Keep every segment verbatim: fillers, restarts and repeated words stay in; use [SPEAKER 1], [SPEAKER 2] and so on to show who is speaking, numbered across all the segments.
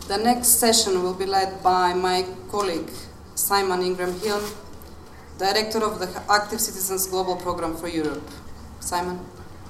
[SPEAKER 1] The next session will be led by my colleague Simon Ingram-Hill, Director of the Active Citizens Global Program for Europe. Simon.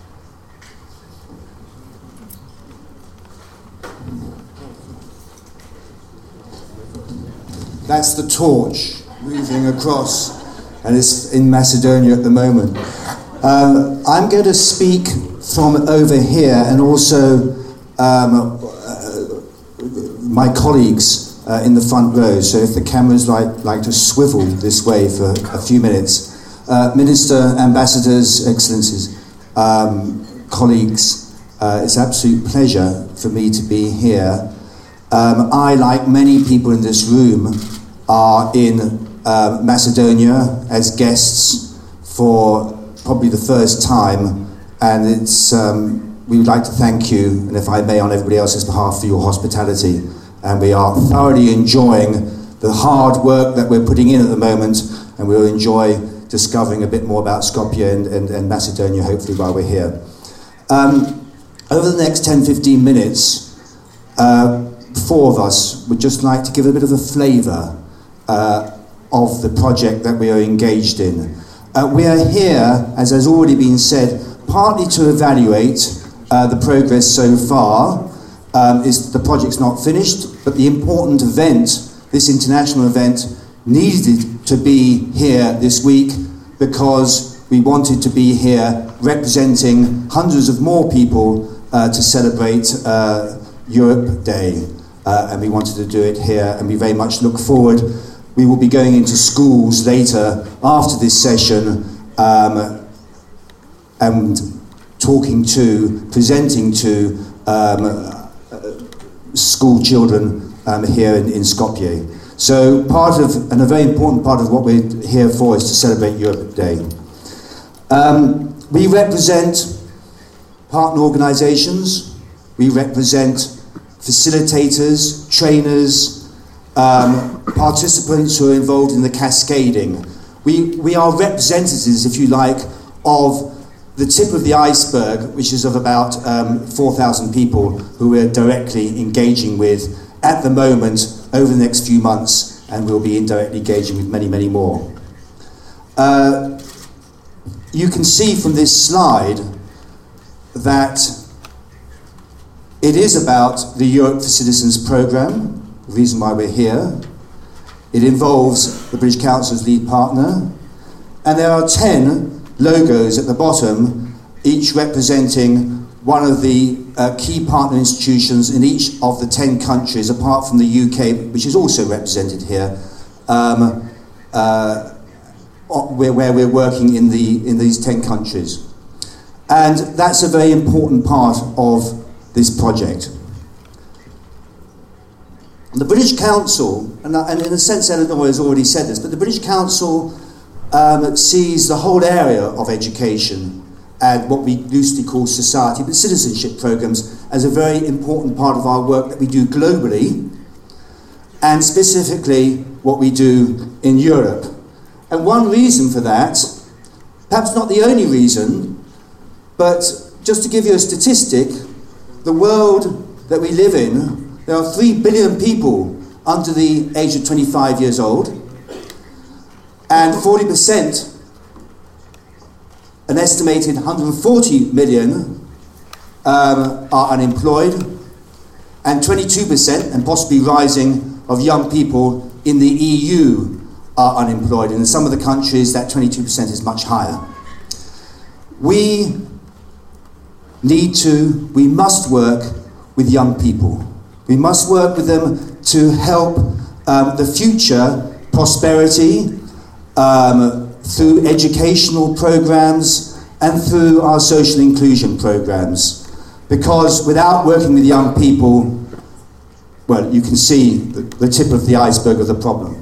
[SPEAKER 2] That's the torch moving across, and it's in Macedonia at the moment. Um, I'm going to speak from over here, and also um, uh, my colleagues uh, in the front row. So if the cameras like, like to swivel this way for a few minutes. Uh, Minister, Ambassadors, Excellencies, um, colleagues, uh, it's an absolute pleasure for me to be here. Um, I, like many people in this room, are in uh, Macedonia as guests for probably the first time, and it's um, we would like to thank you, and if I may, on everybody else's behalf, for your hospitality. And we are thoroughly enjoying the hard work that we're putting in at the moment, and we'll enjoy discovering a bit more about Skopje and, and, and Macedonia, hopefully, while we're here. Um, over the next ten to fifteen minutes, uh, four of us would just like to give a bit of a flavour uh, of the project that we are engaged in. Uh, we are here, as has already been said, partly to evaluate uh, the progress so far. Um, is the project's not finished, but the important event, this international event, needed to be here this week because we wanted to be here representing hundreds of more people uh, to celebrate uh, Europe Day. Uh, and we wanted to do it here, and we very much look forward. We will be going into schools later after this session um, and talking to, presenting to um, uh, school children um, here in, in Skopje. So part of, and a very important part of what we're here for is to celebrate Europe Day. Um, we represent partner organisations, we represent facilitators, trainers, um, participants who are involved in the cascading. We, we are representatives, if you like, of the tip of the iceberg, which is of about um, four thousand people who we're directly engaging with at the moment over the next few months, and we'll be indirectly engaging with many, many more. Uh, you can see from this slide that it is about the Europe for Citizens programme, the reason why we're here. It involves the British Council's lead partner, and there are ten logos at the bottom, each representing one of the uh, key partner institutions in each of the ten countries, apart from the U K, which is also represented here, um, uh, where, where we're working in, the, in these ten countries. And that's a very important part of this project. The British Council, and, and in a sense Eleanor has already said this, but the British Council um, sees the whole area of education and what we loosely call society, but citizenship programs, as a very important part of our work that we do globally, and specifically what we do in Europe. And one reason for that, perhaps not the only reason, but just to give you a statistic, the world that we live in, there are three billion people under the age of twenty-five years old, and forty percent, an estimated one hundred forty million, um, are unemployed, and twenty-two percent, and possibly rising, of young people in the E U are unemployed. And in some of the countries, that twenty-two percent is much higher. We need to, we must work with young people. We must work with them to help um, the future prosperity um, through educational programs and through our social inclusion programs. Because without working with young people, well, you can see the, the tip of the iceberg of the problem.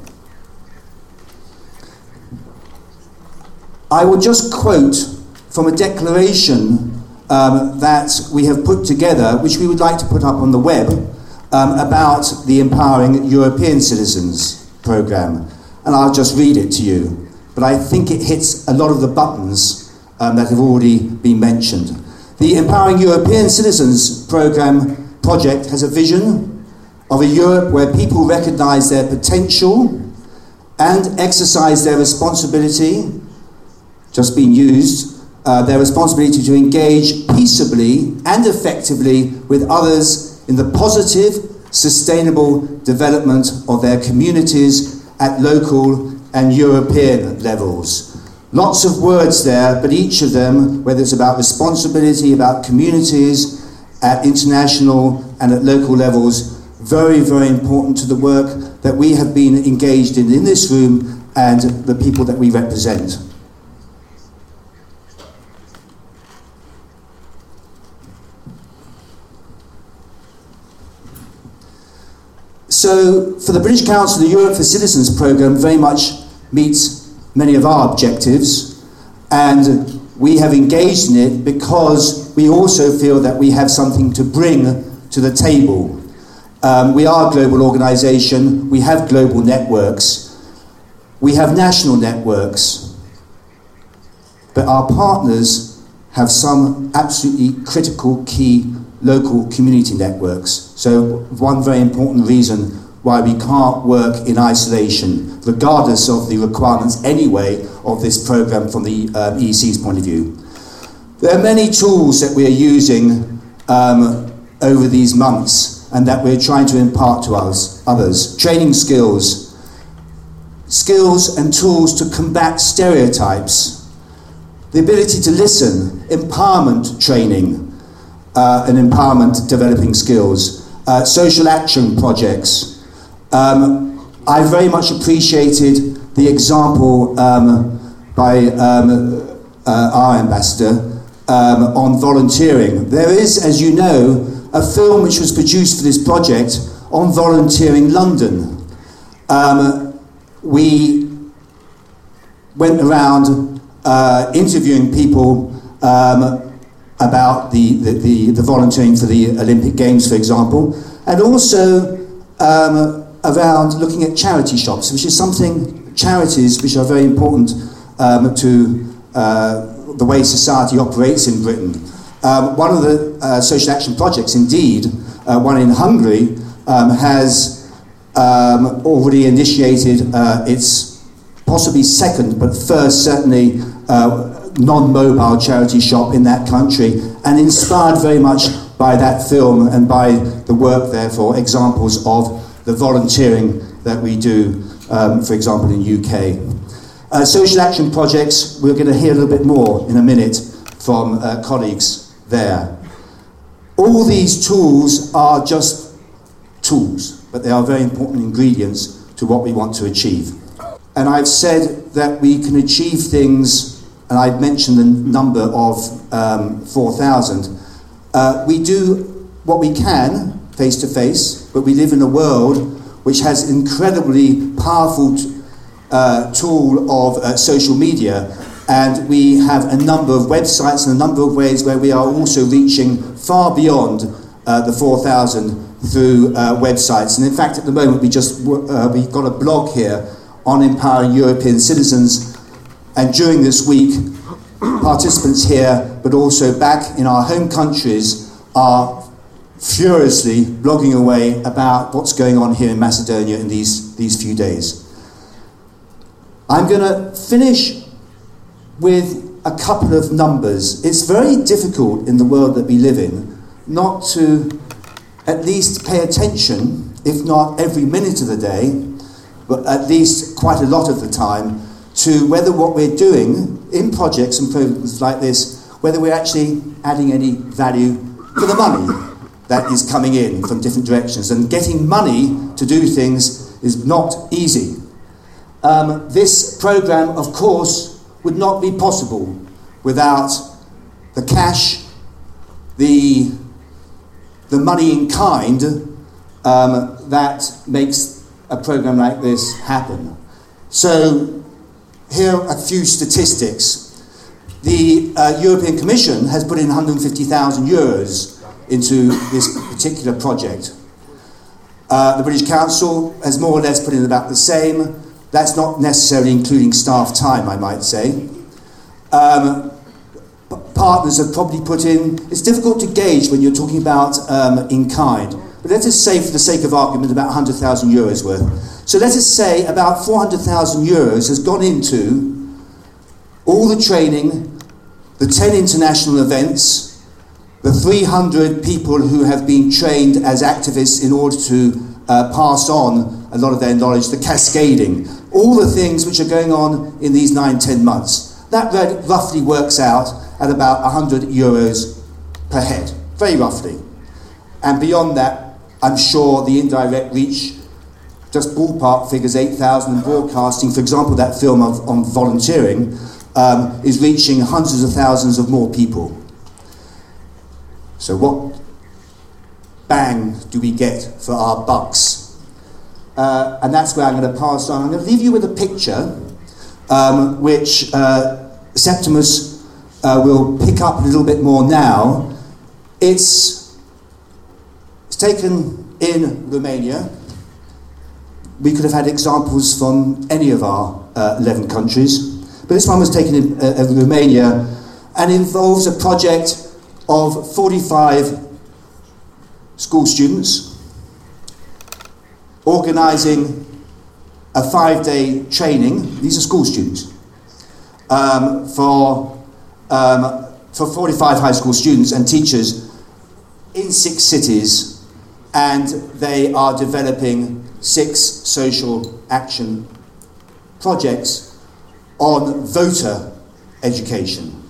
[SPEAKER 2] I will just quote from a declaration um, that we have put together, which we would like to put up on the web, um, about the Empowering European Citizens programme. And I'll just read it to you. But I think it hits a lot of the buttons um, that have already been mentioned. The Empowering European Citizens programme project has a vision, of a Europe where people recognise their potential and exercise their responsibility, just being used, uh, their responsibility to engage peaceably and effectively with others in the positive, sustainable development of their communities at local and European levels. Lots of words there, but each of them, whether it's about responsibility, about communities, at international and at local levels, very, very important to the work that we have been engaged in in this room and the people that we represent. So, for the British Council, the Europe for Citizens programme very much meets many of our objectives, and we have engaged in it because we also feel that we have something to bring to the table. Um, we are a global organisation, we have global networks, we have national networks, but our partners have some absolutely critical key local community networks. So one very important reason why we can't work in isolation, regardless of the requirements anyway of this programme from the uh, E E C's point of view. There are many tools that we are using um, over these months and that we're trying to impart to us, others. Training skills, skills and tools to combat stereotypes, the ability to listen, empowerment training, uh, and empowerment developing skills, uh, social action projects. Um, I very much appreciated the example um, by um, uh, our ambassador um, on volunteering. There is, as you know, a film which was produced for this project on volunteering London. Um, we went around uh, interviewing people um, about the, the, the, the volunteering for the Olympic Games, for example, and also um, around looking at charity shops, which is something, charities which are very important um, to uh, the way society operates in Britain. Um, one of the uh, social action projects, indeed, uh, one in Hungary, um, has um, already initiated uh, its possibly second, but first certainly uh, non-mobile charity shop in that country, and inspired very much by that film and by the work, therefore, examples of the volunteering that we do, um, for example, in U K. Uh, social action projects, we're going to hear a little bit more in a minute from uh, colleagues there. All these tools are just tools, but they are very important ingredients to what we want to achieve. And I've said that we can achieve things, and I've mentioned the number of um, four thousand. Uh, we do what we can face-to-face, but we live in a world which has incredibly powerful uh, tool of uh, social media, and we have a number of websites and a number of ways where we are also reaching far beyond uh, the four thousand through uh, websites. And in fact, at the moment, we just uh, we've got a blog here on empowering European citizens, and during this week, participants here, but also back in our home countries, are furiously blogging away about what's going on here in Macedonia in these, these few days. I'm going to finish with a couple of numbers. It's very difficult in the world that we live in not to at least pay attention, if not every minute of the day, but at least quite a lot of the time, to whether what we're doing in projects and programs like this, whether we're actually adding any value for the money that is coming in from different directions. And getting money to do things is not easy. Um, this programme, of course, would not be possible without the cash, the, the money in kind um, that makes a programme like this happen. So here are a few statistics. The uh, European Commission has put in one hundred fifty thousand euros into this particular project. Uh, the British Council has more or less put in about the same. That's not necessarily including staff time, I might say. Um, partners have probably put in, it's difficult to gauge when you're talking about um, in kind, but let us say, for the sake of argument, about one hundred thousand euros worth. So let us say about four hundred thousand euros has gone into all the training, the ten international events, the three hundred people who have been trained as activists in order to uh, pass on a lot of their knowledge, the cascading, all the things which are going on in these nine, ten months. That roughly works out at about one hundred euros per head, very roughly. And beyond that, I'm sure the indirect reach, just ballpark figures, eight thousand, and broadcasting, for example, that film of, on volunteering, um, is reaching hundreds of thousands of more people. So what bang do we get for our bucks? Uh, and that's where I'm going to pass on. I'm going to leave you with a picture um, which uh, Septimus uh, will pick up a little bit more now. It's, it's taken in Romania. We could have had examples from any of our uh, eleven countries, but this one was taken in uh, Romania and involves a project of forty-five school students organising a five-day training. These are school students um, for um, for forty-five high school students and teachers in six cities, and they are developing six social action projects on voter education.